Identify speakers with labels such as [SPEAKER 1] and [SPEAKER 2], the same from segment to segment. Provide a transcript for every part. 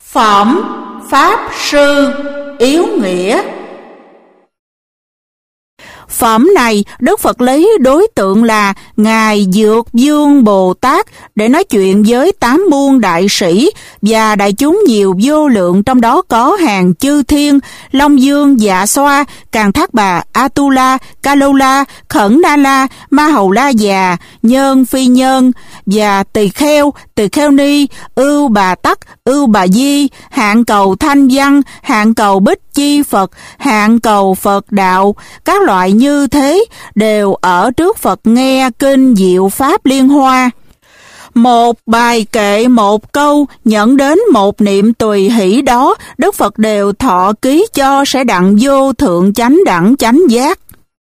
[SPEAKER 1] Phẩm Pháp Sư Yếu Nghĩa. Phẩm này Đức Phật lấy đối tượng là Ngài Dược Dương Bồ Tát để nói chuyện với 8 muôn đại sĩ và đại chúng nhiều vô lượng, trong đó có hàng chư thiên, Long Dương, Dạ Xoa, Càn Thác Bà, Atula, Kalola, Khẩn Na La, Ma Hầu La Già, Nhân Phi Nhân và Tỳ Kheo Ni, Ưu Bà Tắc, Ưu Bà Di, Hạng Cầu Thanh Văn, Hạng Cầu Bích Chi Phật, Hạng Cầu Phật Đạo. Các loại như thế đều ở trước Phật nghe kinh Diệu Pháp Liên Hoa. Một bài kệ, một câu, nhận đến một niệm tùy hỷ đó, Đức Phật đều thọ ký cho sẽ đặng vô thượng chánh đẳng chánh giác.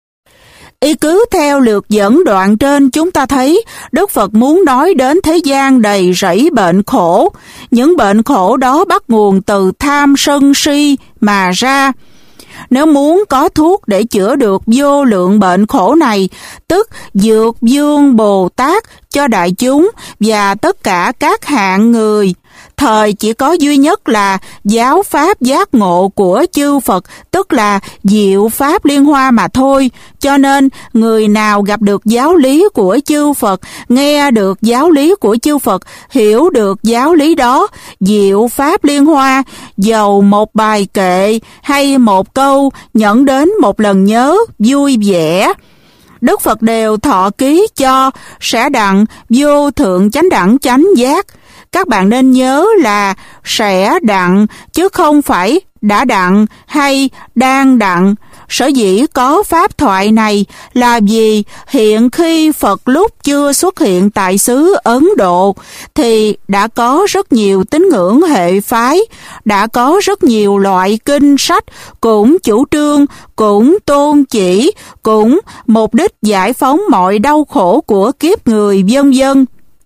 [SPEAKER 1] Y cứ theo lược dẫn đoạn trên, chúng ta thấy Đức Phật muốn nói đến thế gian đầy rẫy bệnh khổ. Những bệnh khổ đó bắt nguồn từ tham sân si mà ra. Nếu muốn có thuốc để chữa được vô lượng bệnh khổ này, tức Dược Dương Bồ Tát cho đại chúng và tất cả các hạng người, thời chỉ có duy nhất là giáo pháp giác ngộ của chư Phật, tức là Diệu Pháp Liên Hoa mà thôi. Cho nên, người nào gặp được giáo lý của chư Phật, nghe được giáo lý của chư Phật, hiểu được giáo lý đó, Diệu Pháp Liên Hoa, dầu một bài kệ hay một câu, nhận đến một lần nhớ, vui vẻ, Đức Phật đều thọ ký cho sẽ đặng vô thượng chánh đẳng chánh giác. Các bạn nên nhớ là sẽ đặng, chứ không phải đã đặng hay đang đặng. Sở dĩ có pháp thoại này là vì hiện khi Phật lúc chưa xuất hiện tại xứ Ấn Độ thì đã có rất nhiều tín ngưỡng hệ phái, đã có rất nhiều loại kinh sách cũng chủ trương, cũng tôn chỉ, cũng mục đích giải phóng mọi đau khổ của kiếp người vân vân.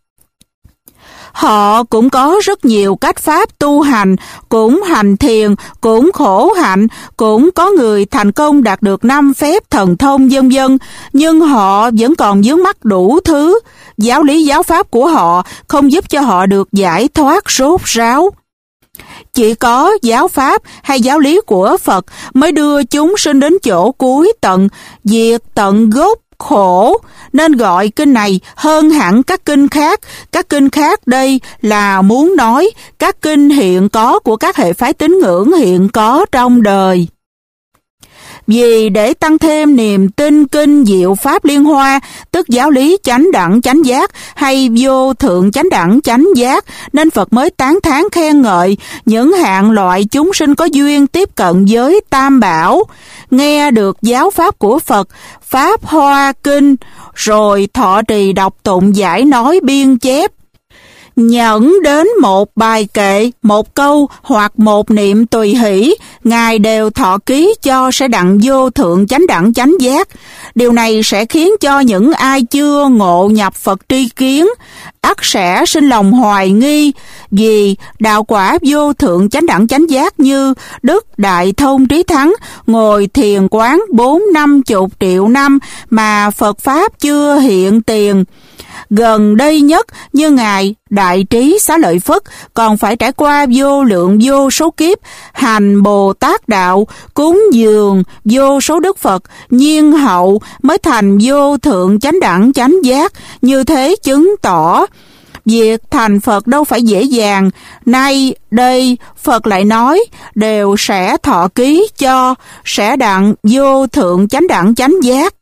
[SPEAKER 1] Họ cũng có rất nhiều cách pháp tu hành, cũng hành thiền, cũng khổ hạnh, cũng có người thành công đạt được 5 phép thần thông vân vân, nhưng họ vẫn còn vướng mắc đủ thứ. Giáo lý giáo pháp của họ không giúp cho họ được giải thoát rốt ráo. Chỉ có giáo pháp hay giáo lý của Phật mới đưa chúng sinh đến chỗ cuối tận, diệt tận gốc khổ, nên gọi kinh này hơn hẳn các kinh khác. Các kinh khác đây là muốn nói các kinh hiện có của các hệ phái tín ngưỡng hiện có trong đời. Vì để tăng thêm niềm tin kinh Diệu Pháp Liên Hoa, tức giáo lý chánh đẳng chánh giác hay vô thượng chánh đẳng chánh giác, nên Phật mới tán thán khen ngợi những hạng loại chúng sinh có duyên tiếp cận với Tam Bảo, nghe được giáo pháp của Phật, Pháp Hoa Kinh, rồi thọ trì đọc tụng giải nói biên chép. Nhận đến một bài kệ, một câu hoặc một niệm tùy hỷ, Ngài đều thọ ký cho sẽ đặng vô thượng chánh đẳng chánh giác. Điều này sẽ khiến cho những ai chưa ngộ nhập Phật tri kiến, ắt sẽ sinh lòng hoài nghi, vì đạo quả vô thượng chánh đẳng chánh giác như Đức Đại Thông Trí Thắng ngồi thiền quán 40-50 triệu năm mà Phật Pháp chưa hiện tiền. Gần đây nhất như Ngài Đại Trí Xá Lợi Phất còn phải trải qua vô lượng vô số kiếp hành Bồ Tát đạo, cúng dường vô số Đức Phật, nhiên hậu mới thành vô thượng chánh đẳng chánh giác. Như thế chứng tỏ việc thành Phật đâu phải dễ dàng. Nay đây Phật lại nói đều sẽ thọ ký cho sẽ đặng vô thượng chánh đẳng chánh giác.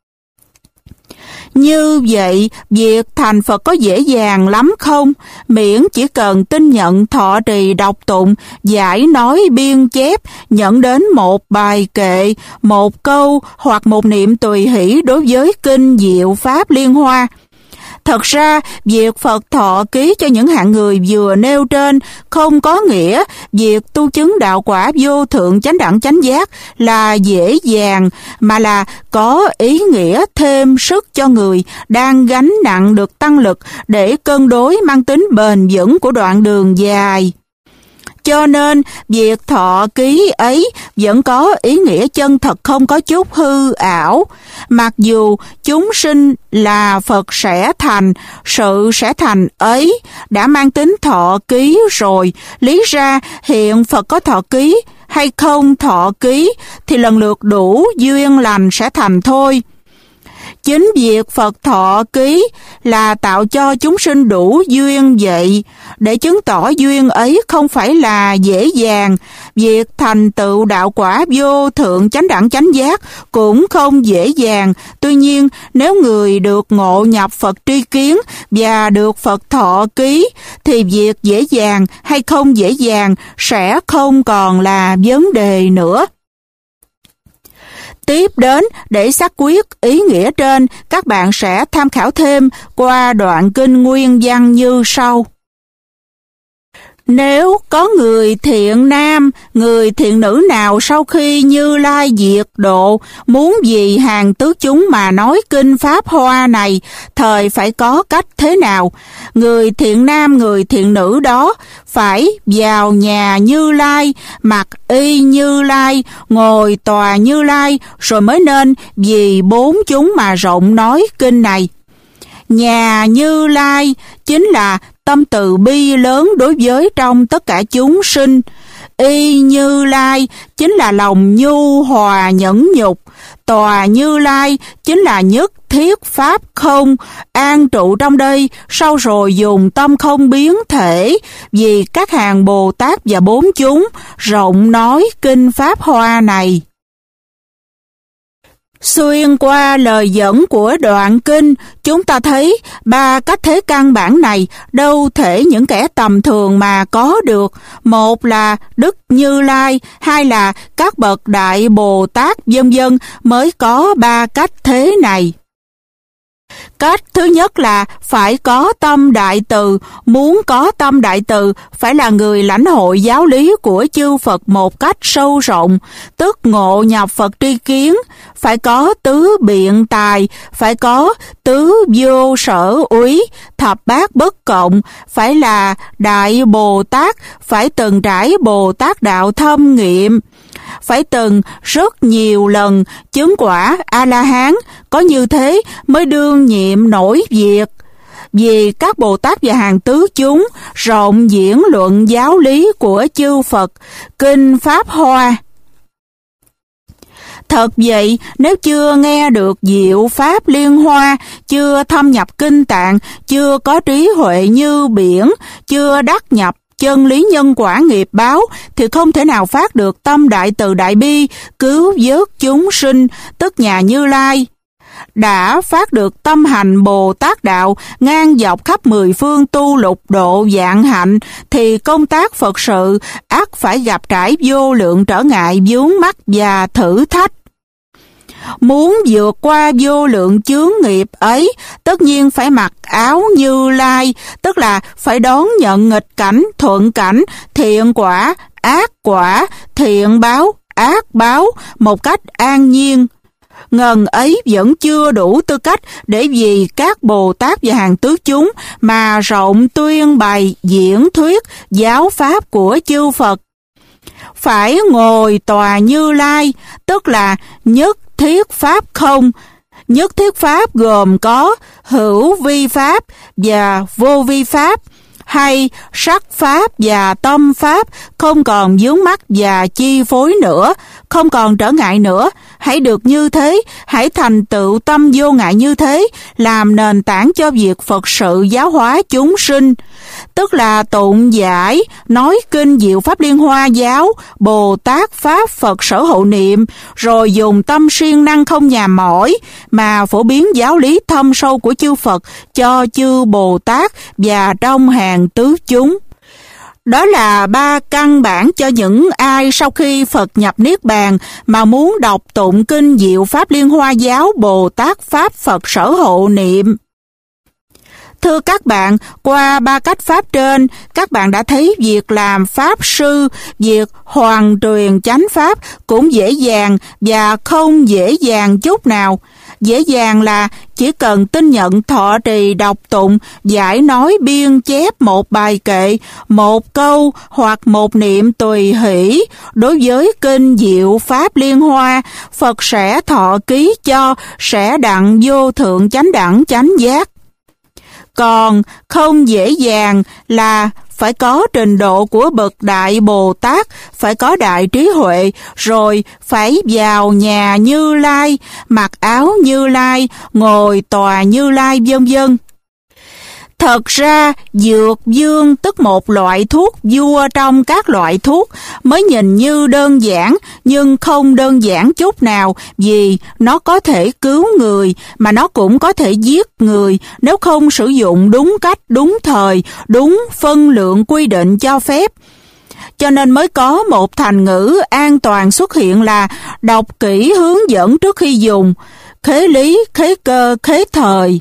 [SPEAKER 1] Như vậy, việc thành Phật có dễ dàng lắm không? Miễn chỉ cần tin nhận thọ trì đọc tụng, giải nói biên chép, nhận đến một bài kệ, một câu hoặc một niệm tùy hỷ đối với kinh Diệu Pháp Liên Hoa. Thật ra, việc Phật thọ ký cho những hạng người vừa nêu trên không có nghĩa việc tu chứng đạo quả vô thượng chánh đẳng chánh giác là dễ dàng, mà là có ý nghĩa thêm sức cho người đang gánh nặng được tăng lực để cân đối mang tính bền vững của đoạn đường dài. Cho nên, việc thọ ký ấy vẫn có ý nghĩa chân thật, không có chút hư ảo. Mặc dù chúng sinh là Phật sẽ thành, sự sẽ thành ấy đã mang tính thọ ký rồi. Lý ra hiện Phật có thọ ký hay không thọ ký thì lần lượt đủ duyên lành sẽ thành thôi. Chính việc Phật thọ ký là tạo cho chúng sinh đủ duyên vậy. Để chứng tỏ duyên ấy không phải là dễ dàng. Việc thành tựu đạo quả vô thượng chánh đẳng chánh giác cũng không dễ dàng. Tuy nhiên, nếu người được ngộ nhập Phật tri kiến và được Phật thọ ký, thì việc dễ dàng hay không dễ dàng sẽ không còn là vấn đề nữa. Tiếp đến, để xác quyết ý nghĩa trên, các bạn sẽ tham khảo thêm qua đoạn kinh nguyên văn như sau. Nếu có người thiện nam, người thiện nữ nào sau khi Như Lai diệt độ, muốn vì hàng tứ chúng mà nói kinh Pháp Hoa này, thời phải có cách thế nào? Người thiện nam, người thiện nữ đó phải vào nhà Như Lai, mặc y Như Lai, ngồi tòa Như Lai, rồi mới nên vì bốn chúng mà rộng nói kinh này. Nhà Như Lai chính là tâm từ bi lớn đối với trong tất cả chúng sinh. Y Như Lai chính là lòng nhu hòa nhẫn nhục. Tòa Như Lai chính là nhất thiết pháp không, an trụ trong đây, sau rồi dùng tâm không biến thể, vì các hàng Bồ Tát và bốn chúng rộng nói kinh Pháp Hoa này. Xuyên qua lời dẫn của đoạn kinh, chúng ta thấy ba cách thế căn bản này đâu thể những kẻ tầm thường mà có được. Một là Đức Như Lai, hai là các bậc Đại Bồ Tát vân vân mới có ba cách thế này. Cách thứ nhất là phải có tâm đại từ. Muốn có tâm đại từ phải là người lãnh hội giáo lý của chư Phật một cách sâu rộng, tức ngộ nhập Phật tri kiến. Phải có tứ biện tài, phải có tứ vô sở úy, thập bát bất cộng, phải là Đại Bồ Tát, phải từng trải Bồ Tát đạo thâm nghiệm, phải từng rất nhiều lần chứng quả A-la-hán, có như thế mới đương nhiệm nổi việc. Vì các Bồ Tát và hàng tứ chúng rộng diễn luận giáo lý của chư Phật, kinh Pháp Hoa. Thật vậy, nếu chưa nghe được diệu pháp liên hoa, chưa thâm nhập kinh tạng, chưa có trí huệ như biển, chưa đắc nhập chân lý nhân quả nghiệp báo, thì không thể nào phát được tâm đại từ đại bi, cứu vớt chúng sinh, tức nhà Như Lai. Đã phát được tâm hành Bồ Tát đạo, ngang dọc khắp mười phương tu lục độ vạn hạnh, thì công tác Phật sự ắt phải gặp trải vô lượng trở ngại vướng mắc và thử thách. Muốn vượt qua vô lượng chướng nghiệp ấy, tất nhiên phải mặc áo Như Lai, tức là phải đón nhận nghịch cảnh, thuận cảnh, thiện quả, ác quả, thiện báo, ác báo một cách an nhiên. Ngần ấy vẫn chưa đủ tư cách để vì các Bồ Tát và hàng tứ chúng mà rộng tuyên bày diễn thuyết giáo pháp của chư Phật. Phải ngồi tòa Như Lai, tức là nhất thiết pháp không. Nhất thiết pháp gồm có hữu vi pháp và vô vi pháp, hay sắc pháp và tâm pháp, không còn vướng mắc và chi phối nữa, không còn trở ngại nữa. Hãy được như thế, hãy thành tựu tâm vô ngại như thế, làm nền tảng cho việc Phật sự giáo hóa chúng sinh. Tức là tụng giải, nói kinh diệu pháp liên hoa giáo, Bồ Tát Pháp Phật sở hộ niệm, rồi dùng tâm siêng năng không nhàm mỏi, mà phổ biến giáo lý thâm sâu của chư Phật cho chư Bồ Tát và trong hàng tứ chúng. Đó là ba căn bản cho những ai sau khi Phật nhập Niết Bàn mà muốn đọc tụng kinh diệu pháp liên hoa giáo Bồ Tát Pháp Phật sở hộ niệm. Thưa các bạn, qua ba cách pháp trên, các bạn đã thấy việc làm Pháp Sư, việc hoàn truyền chánh Pháp cũng dễ dàng và không dễ dàng chút nào. dễ dàng là chỉ cần tin nhận thọ trì đọc tụng, giải nói biên chép một bài kệ, một câu hoặc một niệm tùy hỷ. Đối với kinh Diệu Pháp Liên Hoa, Phật sẽ thọ ký cho, sẽ đặng vô thượng chánh đẳng chánh giác. Còn không dễ dàng là phải có trình độ của bậc Đại Bồ Tát, phải có đại trí huệ, rồi phải vào nhà Như Lai, mặc áo Như Lai, ngồi tòa Như Lai, vân vân. Thật ra, dược vương tức một loại thuốc vua trong các loại thuốc, mới nhìn như đơn giản, nhưng không đơn giản chút nào, vì nó có thể cứu người, mà nó cũng có thể giết người, nếu không sử dụng đúng cách, đúng thời, đúng phân lượng quy định cho phép. Cho nên mới có một thành ngữ an toàn xuất hiện là đọc kỹ hướng dẫn trước khi dùng, khế lý, khế cơ, khế thời.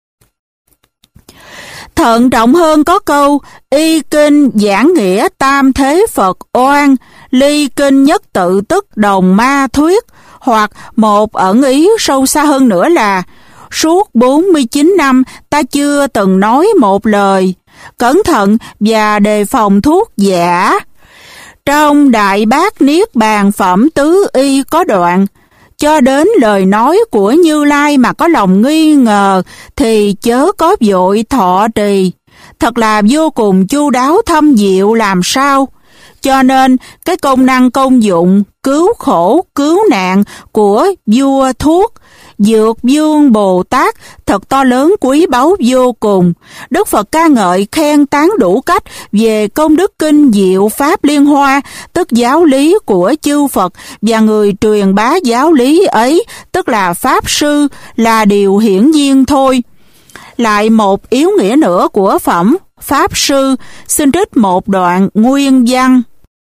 [SPEAKER 1] Thận trọng hơn có câu, y kinh giảng nghĩa tam thế Phật oan, ly kinh nhất tự tức đồng ma thuyết, hoặc một ẩn ý sâu xa hơn nữa là, suốt 49 năm ta chưa từng nói một lời, cẩn thận và đề phòng thuốc giả. Trong Đại Bát Niết Bàn Phẩm Tứ Y có đoạn, cho đến lời nói của Như Lai mà có lòng nghi ngờ thì chớ có vội thọ trì. Thật là vô cùng chu đáo thâm diệu làm sao. Cho nên cái công năng công dụng cứu khổ cứu nạn của vua thuốc Dược Vương Bồ Tát thật to lớn quý báu vô cùng. Đức Phật ca ngợi khen tán đủ cách về công đức kinh Diệu Pháp Liên Hoa, tức giáo lý của chư Phật, và người truyền bá giáo lý ấy, tức là Pháp Sư, là điều hiển nhiên thôi. Lại một yếu nghĩa nữa của phẩm Pháp Sư, xin trích một đoạn nguyên văn.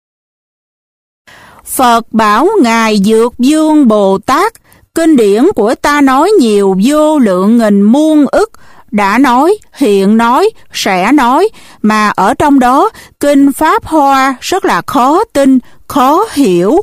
[SPEAKER 1] Phật bảo Ngài Dược Vương Bồ Tát, kinh điển của ta nói nhiều vô lượng nghìn muôn ức, đã nói, hiện nói, sẽ nói, mà ở trong đó kinh Pháp Hoa rất là khó tin, khó hiểu.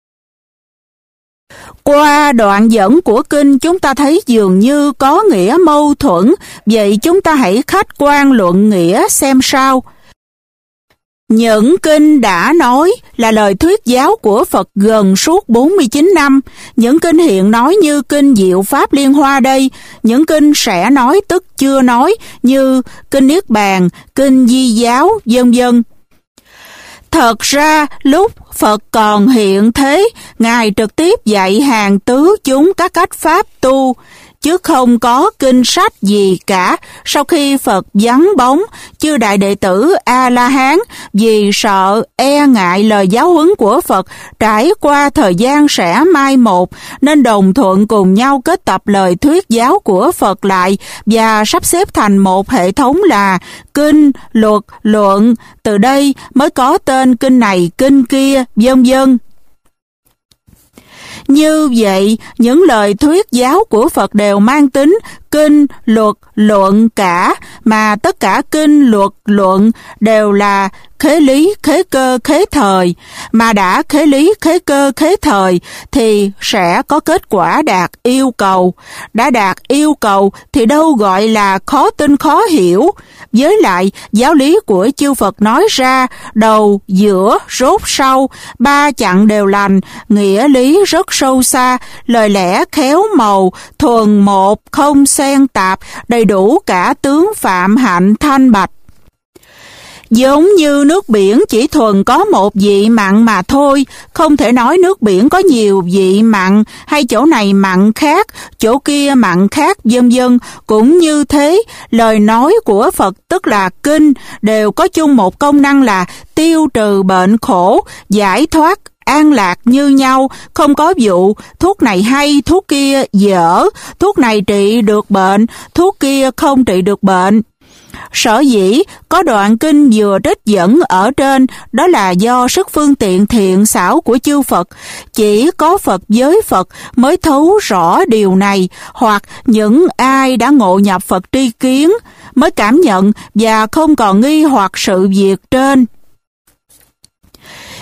[SPEAKER 1] Qua đoạn dẫn của kinh chúng ta thấy dường như có nghĩa mâu thuẫn, vậy chúng ta hãy khách quan luận nghĩa xem sao. Những kinh đã nói là lời thuyết giáo của Phật gần suốt 49 năm. Những kinh hiện nói như kinh Diệu Pháp Liên Hoa đây, những kinh sẽ nói tức chưa nói như kinh Niết Bàn, kinh Di Giáo, vân vân. Thật ra lúc Phật còn hiện thế, Ngài trực tiếp dạy hàng tứ chúng các cách pháp tu, chứ không có kinh sách gì cả. Sau khi Phật vắng bóng, chư đại đệ tử A-la-hán vì sợ e ngại lời giáo huấn của Phật trải qua thời gian sẽ mai một, nên đồng thuận cùng nhau kết tập lời thuyết giáo của Phật lại và sắp xếp thành một hệ thống là kinh, luật, luận. Từ đây mới có tên kinh này, kinh kia, vân vân. Như vậy, những lời thuyết giáo của Phật đều mang tính kinh, luật, luận cả, mà tất cả kinh, luật, luận đều là khế lý, khế cơ, khế thời. Mà đã khế lý, khế cơ, khế thời thì sẽ có kết quả đạt yêu cầu. Đã đạt yêu cầu thì đâu gọi là khó tin, khó hiểu. Với lại, giáo lý của chư Phật nói ra, đầu, giữa, rốt, sau, ba chặng đều lành, nghĩa lý rất sâu xa, lời lẽ khéo màu, thuần một, không xen tạp, đầy đủ cả tướng phạm hạnh thanh bạch. Giống như nước biển chỉ thuần có một vị mặn mà thôi, không thể nói nước biển có nhiều vị mặn, hay chỗ này mặn khác, chỗ kia mặn khác, vân vân. Cũng như thế, lời nói của Phật tức là kinh, đều có chung một công năng là tiêu trừ bệnh khổ, giải thoát, an lạc như nhau, không có vụ thuốc này hay, thuốc kia dở, thuốc này trị được bệnh, thuốc kia không trị được bệnh. Sở dĩ có đoạn kinh vừa trích dẫn ở trên, đó là do sức phương tiện thiện xảo của chư Phật. Chỉ có Phật với Phật mới thấu rõ điều này, hoặc những ai đã ngộ nhập Phật tri kiến mới cảm nhận và không còn nghi hoặc sự việc trên.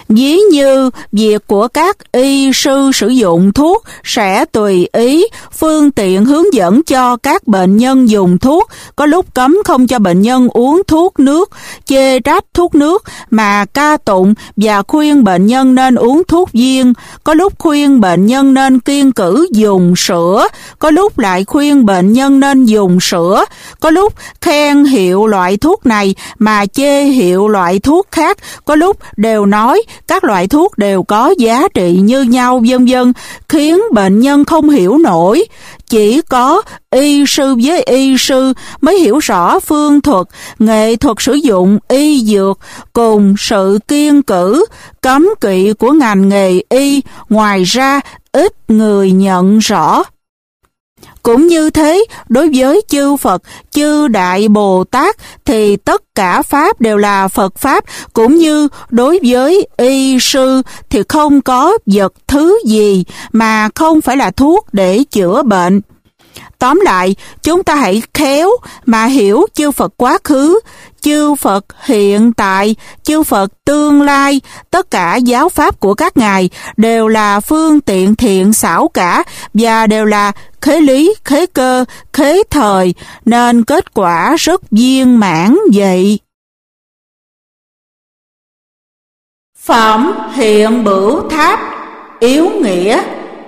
[SPEAKER 1] Ví như việc của các y sư sử dụng thuốc sẽ tùy ý, phương tiện hướng dẫn cho các bệnh nhân dùng thuốc, có lúc cấm không cho bệnh nhân uống thuốc nước, chê trách thuốc nước mà ca tụng và khuyên bệnh nhân nên uống thuốc viên, có lúc khuyên bệnh nhân nên kiêng cữ dùng sữa, có lúc lại khuyên bệnh nhân nên dùng sữa, có lúc khen hiệu loại thuốc này mà chê hiệu loại thuốc khác, có lúc đều nói các loại thuốc đều có giá trị như nhau vân vân, khiến bệnh nhân không hiểu nổi. Chỉ có y sư với y sư mới hiểu rõ phương thuật, nghệ thuật sử dụng y dược cùng sự kiêng cữ, cấm kỵ của ngành nghề y, ngoài ra ít người nhận rõ. Cũng như thế, đối với chư Phật, chư Đại Bồ Tát thì tất cả Pháp đều là Phật Pháp, cũng như đối với y sư thì không có vật thứ gì mà không phải là thuốc để chữa bệnh. Tóm lại, chúng ta hãy khéo mà hiểu chư Phật quá khứ, chư Phật hiện tại, chư Phật tương lai, tất cả giáo pháp của các ngài đều là phương tiện thiện xảo cả và đều là khế lý, khế cơ, khế thời, nên kết quả rất viên mãn vậy. Phẩm Hiện Bửu Tháp, yếu nghĩa.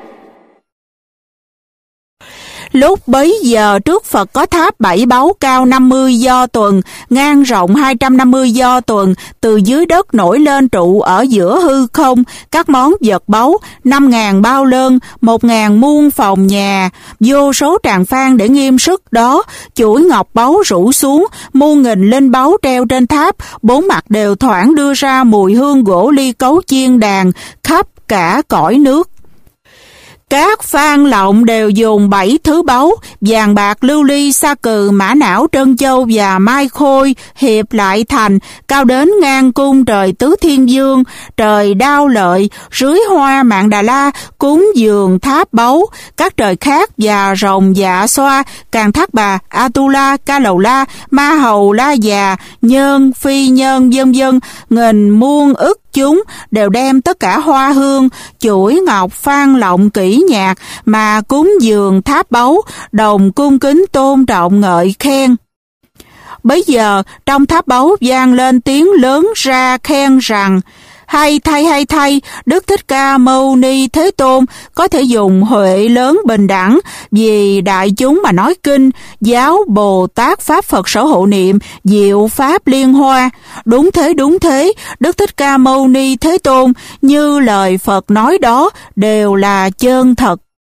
[SPEAKER 1] Lúc bấy giờ trước Phật có tháp 7 báu cao 50 do tuần, ngang rộng 250 do tuần, từ dưới đất nổi lên trụ ở giữa hư không, các món vật báu, 5.000 bao lơn, 1.000 muôn phòng nhà, vô số tràng phan để nghiêm sức đó, chuỗi ngọc báu rủ xuống, muôn nghìn linh báu treo trên tháp, bốn mặt đều thoảng đưa ra mùi hương gỗ ly cấu chiên đàn, khắp cả cõi nước. Các phan lọng đều dùng 7 thứ báu, vàng bạc, lưu ly, sa cừ, mã não, trân châu và mai khôi hiệp lại thành, cao đến ngang cung trời tứ thiên vương, trời đao lợi, rưới hoa Mạn Đà La, cúng dường tháp báu, các trời khác và rồng dạ xoa, Càng Thác Bà, Atula, Ca Lầu La, Ma Hầu, La Già, Nhân, Phi Nhân, vân vân, nghìn muôn ức chúng đều đem tất cả hoa hương, chuỗi ngọc, phan lọng kỹ nhạc mà cúng dường tháp báu, đồng cung kính tôn trọng ngợi khen. Bấy giờ trong tháp báu vang lên tiếng lớn ra khen rằng: hay thay, Đức Thích Ca Mâu Ni Thế Tôn có thể dùng huệ lớn bình đẳng vì đại chúng mà nói kinh, giáo Bồ Tát Pháp Phật Sở Hộ Niệm, diệu Pháp liên hoa. Đúng thế, Đức Thích Ca Mâu Ni Thế Tôn như lời Phật nói đó đều là chân thật.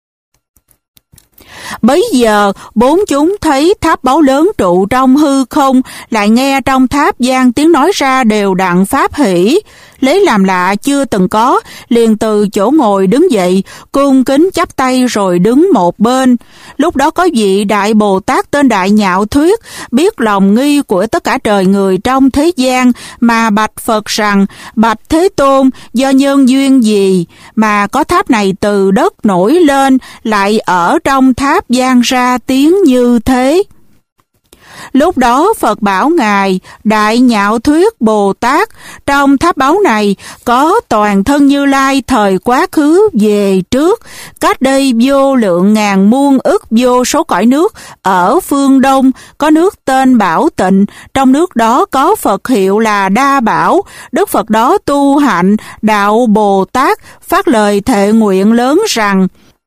[SPEAKER 1] Bấy giờ bốn chúng thấy tháp báu lớn trụ trong hư không, lại nghe trong tháp vang tiếng nói ra đều đặn pháp hỷ. Lấy làm lạ chưa từng có, liền từ chỗ ngồi đứng dậy, cung kính chắp tay rồi đứng một bên. Lúc đó có vị Đại Bồ Tát tên Đại Nhạo Thuyết, biết lòng nghi của tất cả trời người trong thế gian, mà bạch Phật rằng: bạch Thế Tôn, do nhân duyên gì mà có tháp này từ đất nổi lên, lại ở trong tháp vang ra tiếng như thế? Lúc đó Phật bảo Ngài Đại Nhạo Thuyết Bồ Tát, trong tháp báu này có toàn thân Như Lai thời quá khứ về trước, cách đây vô lượng ngàn muôn ức vô số cõi nước. Ở phương Đông có nước tên Bảo Tịnh, trong nước đó có Phật hiệu là Đa Bảo. Đức Phật đó tu hạnh đạo Bồ Tát, phát lời thệ nguyện lớn rằng: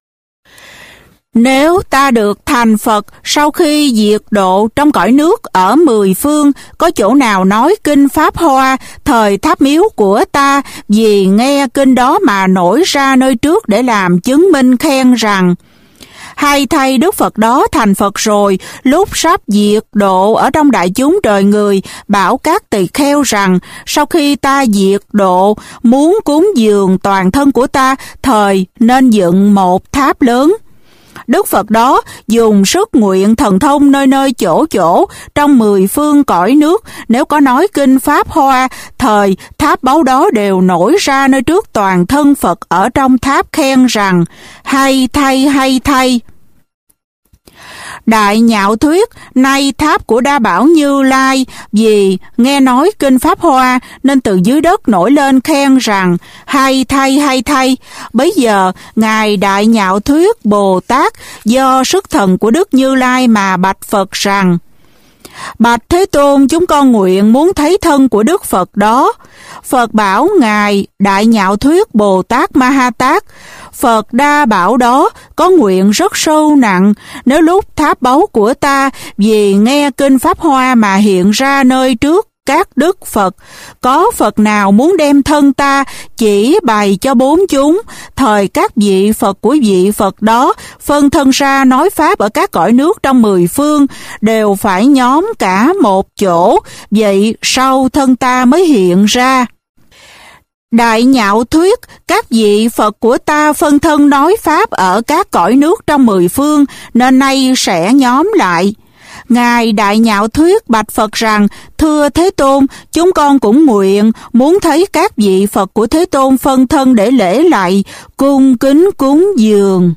[SPEAKER 1] nếu ta được thành Phật sau khi diệt độ trong cõi nước ở 10 phương, có chỗ nào nói kinh Pháp Hoa thời tháp miếu của ta, vì nghe kinh đó mà nổi ra nơi trước để làm chứng minh khen rằng: hay thay Đức Phật đó thành Phật rồi, lúc sắp diệt độ ở trong đại chúng trời người, bảo các tỳ kheo rằng: sau khi ta diệt độ, muốn cúng dường toàn thân của ta, thời nên dựng một tháp lớn. Đức Phật đó dùng sức nguyện thần thông nơi nơi chỗ chỗ trong 10 phương cõi nước, nếu có nói kinh Pháp Hoa, thời tháp báu đó đều nổi ra nơi trước toàn thân Phật ở trong tháp khen rằng: hay thay. Đại Nhạo Thuyết, nay tháp của Đa Bảo Như Lai, vì nghe nói kinh Pháp Hoa nên từ dưới đất nổi lên khen rằng hay thay hay thay. Bấy giờ Ngài Đại Nhạo Thuyết Bồ Tát do sức thần của Đức Như Lai mà bạch Phật rằng: Bạch Thế Tôn, chúng con nguyện muốn thấy thân của Đức Phật đó. Phật bảo Ngài Đại Nhạo Thuyết Bồ Tát Ma Ha Tát: Phật Đa Bảo đó có nguyện rất sâu nặng, nếu lúc tháp báu của ta vì nghe kinh Pháp Hoa mà hiện ra nơi trước các đức Phật, có Phật nào muốn đem thân ta chỉ bày cho bốn chúng, thời các vị Phật của vị Phật đó phân thân ra nói Pháp ở các cõi nước trong 10 phương, đều phải nhóm cả một chỗ, vậy sau thân ta mới hiện ra. Đại Nhạo Thuyết, các vị Phật của ta phân thân nói Pháp ở các cõi nước trong 10 phương, nên nay sẽ nhóm lại. Ngài Đại Nhạo Thuyết bạch Phật rằng: Thưa Thế Tôn, chúng con cũng nguyện muốn thấy các vị Phật của Thế Tôn phân thân để lễ lạy, cung kính cúng dường.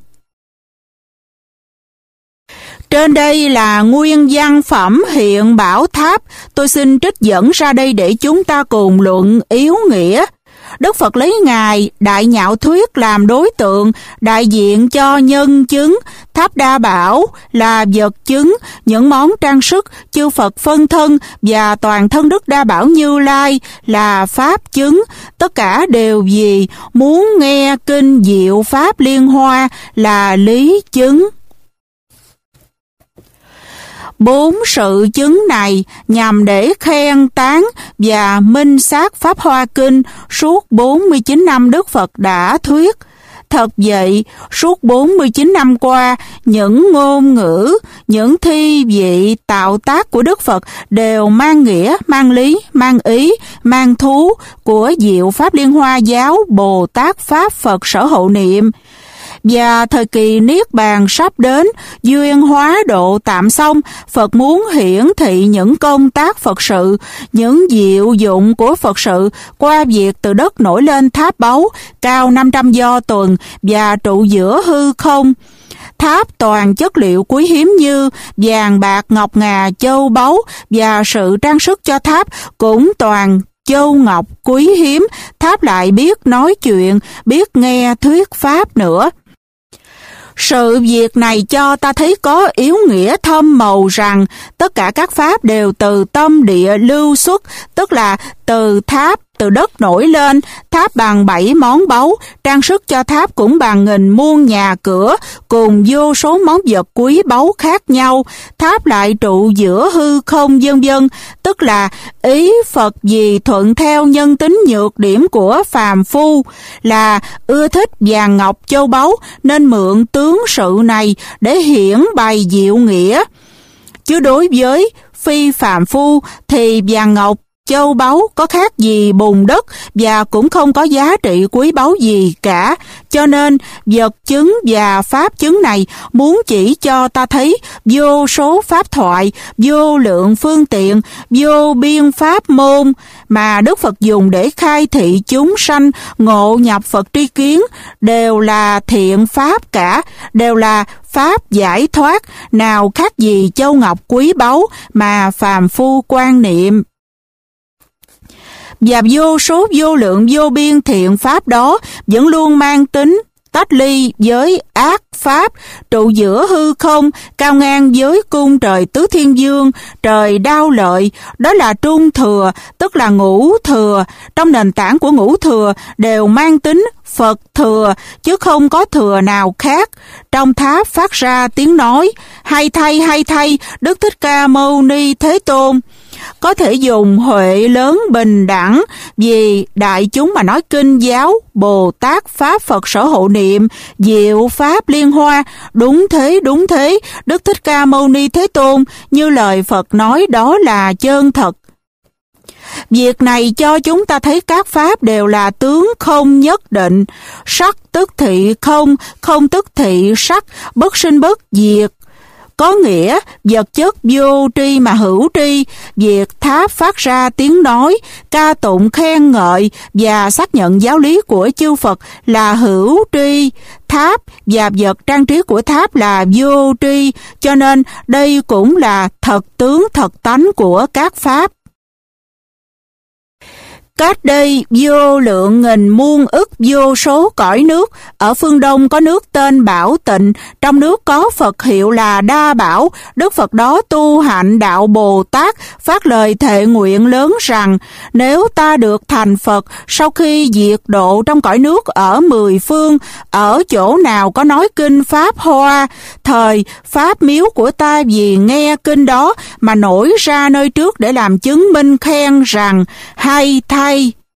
[SPEAKER 1] Trên đây là nguyên văn phẩm hiện bảo tháp, tôi xin trích dẫn ra đây để chúng ta cùng luận yếu nghĩa. Đức Phật lấy Ngài Đại Nhạo Thuyết làm đối tượng, đại diện cho nhân chứng. Tháp Đa Bảo là vật chứng, những món trang sức chư Phật phân thân và toàn thân Đức Đa Bảo Như Lai là pháp chứng. Tất cả đều vì muốn nghe kinh diệu Pháp Liên Hoa là lý chứng. 4 sự chứng này nhằm để khen tán và minh xác Pháp Hoa Kinh suốt 49 năm Đức Phật đã thuyết. Thật vậy, suốt 49 năm qua, những ngôn ngữ, những thi vị tạo tác của Đức Phật đều mang nghĩa, mang lý, mang ý, mang thú của diệu Pháp Liên Hoa giáo Bồ Tát Pháp Phật Sở Hộ Niệm. Và thời kỳ Niết Bàn sắp đến, duyên hóa độ tạm xong, Phật muốn hiển thị những công tác Phật sự, những diệu dụng của Phật sự qua việc từ đất nổi lên tháp báu, cao 500 do tuần và trụ giữa hư không. Tháp toàn chất liệu quý hiếm như vàng, bạc, ngọc, ngà, châu báu, và sự trang sức cho tháp cũng toàn châu ngọc quý hiếm. Tháp lại biết nói chuyện, biết nghe thuyết pháp nữa. Sự việc này cho ta thấy có yếu nghĩa thâm màu rằng tất cả các pháp đều từ tâm địa lưu xuất, tức là từ tháp, từ đất nổi lên. Tháp bằng 7 món báu, trang sức cho tháp cũng bằng nghìn muôn nhà cửa, cùng vô số món vật quý báu khác nhau. Tháp lại trụ giữa hư không vân vân, tức là ý Phật vì thuận theo nhân tính nhược điểm của phàm phu là ưa thích vàng ngọc châu báu, nên mượn tướng sự này để hiển bày diệu nghĩa. Chứ đối với phi phàm phu thì vàng ngọc châu báu có khác gì bùn đất và cũng không có giá trị quý báu gì cả. Cho nên vật chứng và pháp chứng này muốn chỉ cho ta thấy vô số pháp thoại, vô lượng phương tiện, vô biên pháp môn mà Đức Phật dùng để khai thị chúng sanh ngộ nhập Phật tri kiến đều là thiện pháp cả, đều là pháp giải thoát, nào khác gì châu ngọc quý báu mà phàm phu quan niệm. Và vô số vô lượng vô biên thiện pháp đó vẫn luôn mang tính tách ly với ác pháp, trụ giữa hư không, cao ngang với cung trời tứ thiên dương, trời đao lợi, đó là trung thừa, tức là ngũ thừa. Trong nền tảng của ngũ thừa đều mang tính Phật thừa, chứ không có thừa nào khác. Trong tháp phát ra tiếng nói: hay thay, Đức Thích Ca Mâu Ni Thế Tôn. Có thể dùng huệ lớn bình đẳng vì đại chúng mà nói kinh giáo Bồ Tát Pháp Phật Sở Hộ Niệm, diệu Pháp Liên Hoa. Đúng thế, Đức Thích Ca Mâu Ni Thế Tôn, như lời Phật nói đó là chân thật. Việc này cho chúng ta thấy các pháp đều là tướng không nhất định, sắc tức thị không, không tức thị sắc, bất sinh bất diệt. có nghĩa vật chất vô tri mà hữu tri. Việc tháp phát ra tiếng nói, ca tụng khen ngợi và xác nhận giáo lý của chư Phật là hữu tri. Tháp và vật trang trí của tháp là vô tri, cho nên đây cũng là thật tướng thật tánh của các pháp. Cách đây vô lượng nghìn muôn ức vô số cõi nước, ở phương Đông có nước tên Bảo Tịnh, trong nước có Phật hiệu là Đa Bảo. Đức Phật đó tu hạnh đạo Bồ Tát, phát lời thệ nguyện lớn rằng, nếu ta được thành Phật, sau khi diệt độ trong cõi nước ở 10 phương, ở chỗ nào có nói kinh Pháp Hoa, thời Pháp miếu của ta vì nghe kinh đó mà nổi ra nơi trước để làm chứng minh khen rằng, hay thay.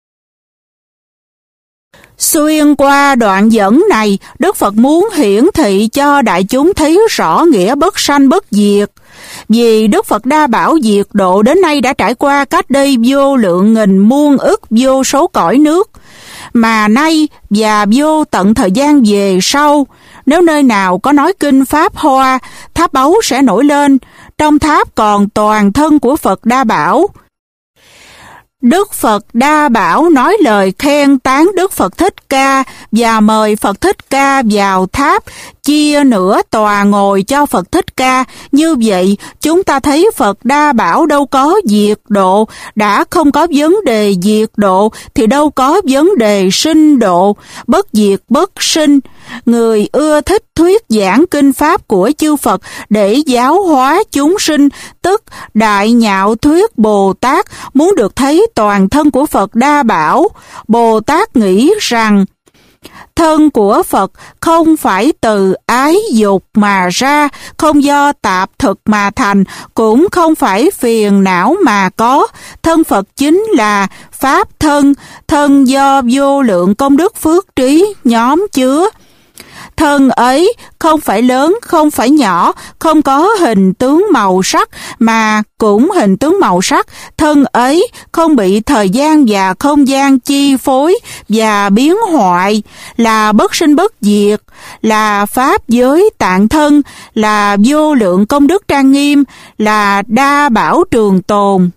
[SPEAKER 1] Xuyên qua đoạn dẫn này, Đức Phật muốn hiển thị cho đại chúng thấy rõ nghĩa bất sanh bất diệt. Vì Đức Phật Đa Bảo diệt độ đến nay đã trải qua cách đây vô lượng nghìn muôn ức vô số cõi nước, mà nay và vô tận thời gian về sau, nếu nơi nào có nói kinh Pháp Hoa, tháp báu sẽ nổi lên. Trong tháp còn toàn thân của Phật Đa Bảo. Đức Phật Đa Bảo nói lời khen tán Đức Phật Thích Ca và mời Phật Thích Ca vào tháp, chia nửa tòa ngồi cho Phật Thích Ca. Như vậy, chúng ta thấy Phật Đa Bảo đâu có diệt độ, đã không có vấn đề diệt độ thì đâu có vấn đề sinh độ, bất diệt bất sinh. Người ưa thích thuyết giảng kinh Pháp của chư Phật để giáo hóa chúng sinh, tức Đại Nhạo Thuyết Bồ Tát, muốn được thấy toàn thân của Phật Đa Bảo. Bồ Tát nghĩ rằng, thân của Phật không phải từ ái dục mà ra, không do tạp thực mà thành, cũng không phải phiền não mà có. Thân Phật chính là Pháp thân, thân do vô lượng công đức phước trí nhóm chứa. Thân ấy không phải lớn, không phải nhỏ, không có hình tướng màu sắc, mà cũng hình tướng màu sắc. Thân ấy không bị thời gian và không gian chi phối và biến hoại, là bất sinh bất diệt, là Pháp giới tạng thân, là vô lượng công đức trang nghiêm, là Đa Bảo trường tồn.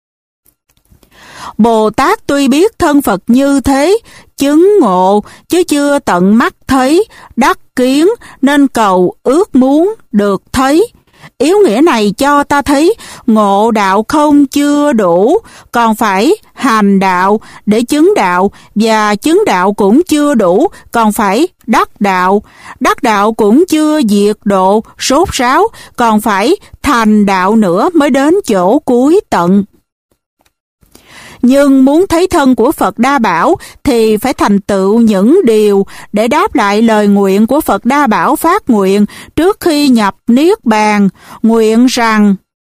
[SPEAKER 1] Bồ Tát tuy biết thân Phật như thế, chứng ngộ, chứ chưa tận mắt thấy, đắc kiến, nên cầu ước muốn được thấy. Yếu nghĩa này cho ta thấy ngộ đạo không chưa đủ, còn phải hành đạo để chứng đạo, và chứng đạo cũng chưa đủ, còn phải đắc đạo. Đắc đạo cũng chưa diệt độ, sốt ráo, còn phải thành đạo nữa mới đến chỗ cuối tận. Nhưng muốn thấy thân của Phật Đa Bảo thì phải thành tựu những điều để đáp lại lời nguyện của Phật Đa Bảo phát nguyện trước khi nhập Niết Bàn, nguyện rằng: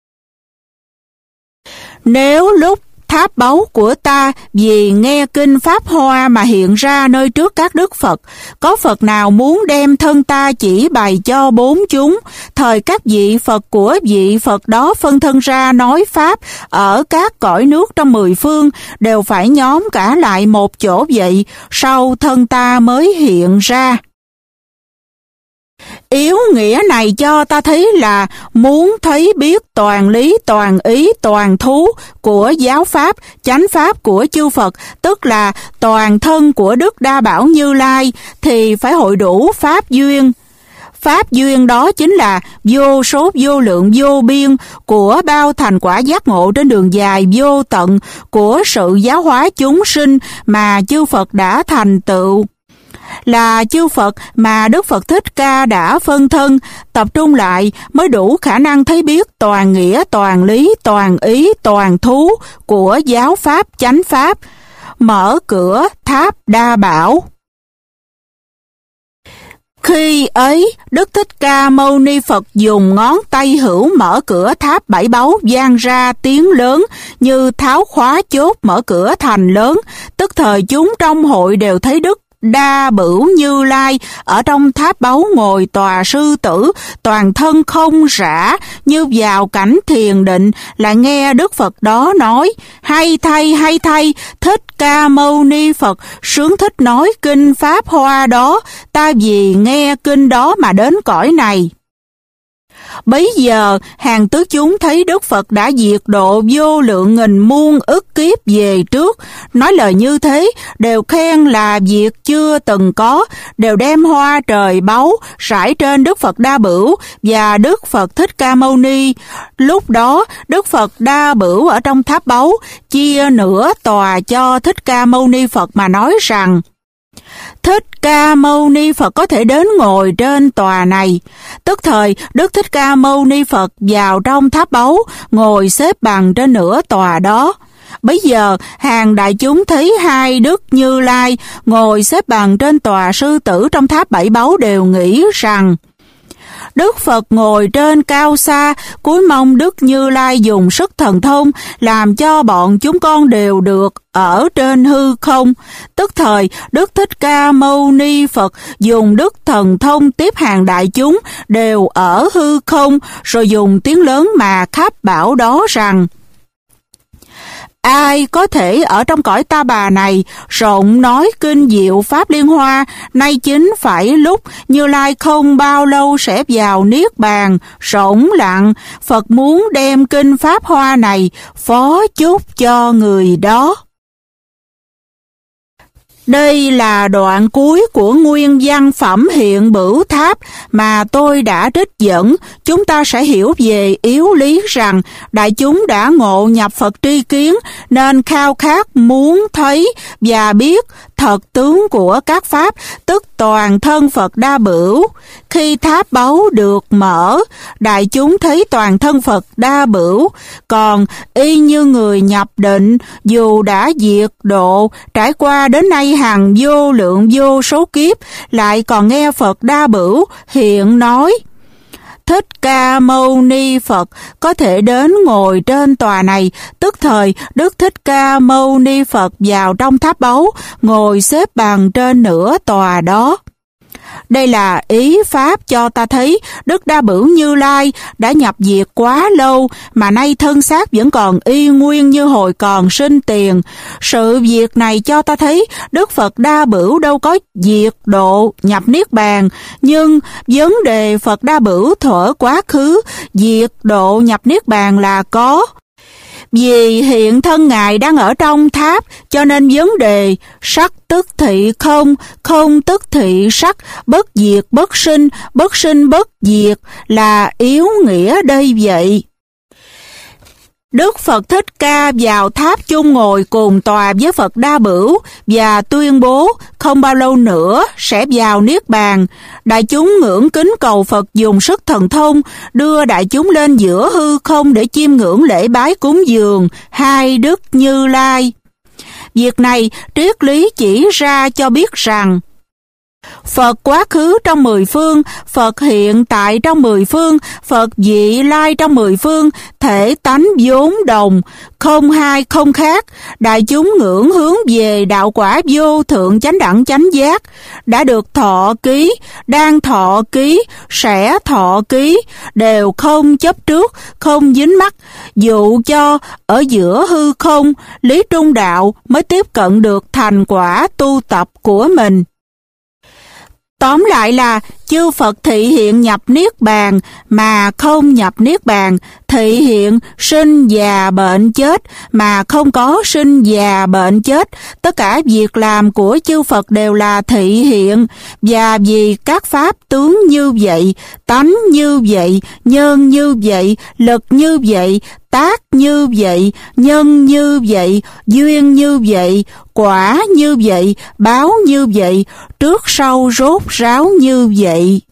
[SPEAKER 1] nếu lúc tháp báu của ta vì nghe kinh Pháp Hoa mà hiện ra nơi trước các đức Phật, có Phật nào muốn đem thân ta chỉ bày cho bốn chúng, thời các vị Phật của vị Phật đó phân thân ra nói Pháp ở các cõi nước trong 10 phương, đều phải nhóm cả lại một chỗ vậy, sau thân ta mới hiện ra. Yếu nghĩa này cho ta thấy là muốn thấy biết toàn lý, toàn ý, toàn thú của giáo Pháp, chánh Pháp của chư Phật, tức là toàn thân của Đức Đa Bảo Như Lai, thì phải hội đủ Pháp duyên. Pháp duyên đó chính là vô số vô lượng vô biên của bao thành quả giác ngộ trên đường dài vô tận của sự giáo hóa chúng sinh mà chư Phật đã thành tựu. Là chư Phật mà Đức Phật Thích Ca đã phân thân, tập trung lại mới đủ khả năng thấy biết toàn nghĩa, toàn lý, toàn ý, toàn thú của giáo Pháp, chánh Pháp, mở cửa tháp Đa Bảo. Khi ấy, Đức Thích Ca Mâu Ni Phật dùng ngón tay hữu mở cửa tháp bảy báu, vang ra tiếng lớn như tháo khóa chốt mở cửa thành lớn, tức thời chúng trong hội đều thấy Đức Đa Bửu Như Lai ở trong tháp báu ngồi tòa sư tử, toàn thân không rã, như vào cảnh thiền định, lại nghe Đức Phật đó nói: hay thay, Thích Ca Mâu Ni Phật sướng thích nói kinh Pháp Hoa đó, ta vì nghe kinh đó mà đến cõi này. Bấy giờ, hàng tứ chúng thấy Đức Phật đã diệt độ vô lượng nghìn muôn ức kiếp về trước. Nói lời như thế, đều khen là việc chưa từng có, đều đem hoa trời báu rải trên Đức Phật Đa Bửu và Đức Phật Thích Ca Mâu Ni. Lúc đó, Đức Phật Đa Bửu ở trong tháp báu, chia nửa tòa cho Thích Ca Mâu Ni Phật mà nói rằng: Thích Ca Mâu Ni Phật có thể đến ngồi trên tòa này. Tức thời, Đức Thích Ca Mâu Ni Phật vào trong tháp báu, ngồi xếp bằng trên nửa tòa đó. Bấy giờ, hàng đại chúng thấy hai Đức Như Lai ngồi xếp bằng trên tòa sư tử trong tháp bảy báu đều nghĩ rằng: Đức Phật ngồi trên cao xa, cúi mong Đức Như Lai dùng sức thần thông làm cho bọn chúng con đều được ở trên hư không. Tức thời, Đức Thích Ca Mâu Ni Phật dùng đức thần thông tiếp hàng đại chúng đều ở hư không, rồi dùng tiếng lớn mà khắp bảo đó rằng: Ai có thể ở trong cõi Ta Bà này rộng nói kinh diệu Pháp Liên Hoa, nay chính phải lúc Như Lai không bao lâu sẽ vào Niết Bàn rỗng lặng. Phật muốn đem kinh Pháp Hoa này phó chúc cho người đó. Đây là đoạn cuối của nguyên văn phẩm Hiện Bửu Tháp mà tôi đã trích dẫn. Chúng ta sẽ hiểu về yếu lý rằng đại chúng đã ngộ nhập Phật tri kiến nên khao khát muốn thấy và biết thật tướng của các Pháp, tức toàn thân Phật Đa Bửu. Khi tháp báu được mở, đại chúng thấy toàn thân Phật Đa Bửu, còn y như người nhập định, dù đã diệt độ, trải qua đến nay hàng vô lượng vô số kiếp, lại còn nghe Phật Đa Bửu hiện nói: Thích Ca Mâu Ni Phật có thể đến ngồi trên tòa này. Tức thời, Đức Thích Ca Mâu Ni Phật vào trong tháp báu, ngồi xếp bằng trên nửa tòa đó. Đây là ý Pháp cho ta thấy Đức Đa Bửu Như Lai đã nhập diệt quá lâu mà nay thân xác vẫn còn y nguyên như hồi còn sinh tiền. Sự việc này cho ta thấy Đức Phật Đa Bửu đâu có diệt độ nhập Niết Bàn, nhưng vấn đề Phật Đa Bửu thuở quá khứ diệt độ nhập Niết Bàn là có. Vì hiện thân Ngài đang ở trong tháp, cho nên vấn đề sắc tức thị không, không tức thị sắc, bất diệt bất sinh bất diệt là yếu nghĩa đây vậy. Đức Phật Thích Ca vào tháp chung ngồi cùng tòa với Phật Đa Bửu và tuyên bố không bao lâu nữa sẽ vào Niết Bàn. Đại chúng ngưỡng kính cầu Phật dùng sức thần thông đưa đại chúng lên giữa hư không để chiêm ngưỡng lễ bái cúng dường hai Đức Như Lai. Việc này triết lý chỉ ra cho biết rằng Phật quá khứ trong 10 phương, Phật hiện tại trong 10 phương, Phật vị lai trong 10 phương, thể tánh vốn đồng, không hai không khác. Đại chúng ngưỡng hướng về đạo quả vô thượng chánh đẳng chánh giác, đã được thọ ký, đang thọ ký, sẽ thọ ký, đều không chấp trước, không dính mắc, dụ cho ở giữa hư không, lý trung đạo mới tiếp cận được thành quả tu tập của mình. Tóm lại là chư Phật thị hiện nhập Niết Bàn mà không nhập Niết Bàn, thị hiện sinh già bệnh chết mà không có sinh già bệnh chết. Tất cả việc làm của chư Phật đều là thị hiện, và vì các Pháp tướng như vậy, tánh như vậy, nhân như vậy, lực như vậy, tác như vậy, nhân như vậy, duyên như vậy, quả như vậy, báo như vậy, trước sau rốt ráo như vậy.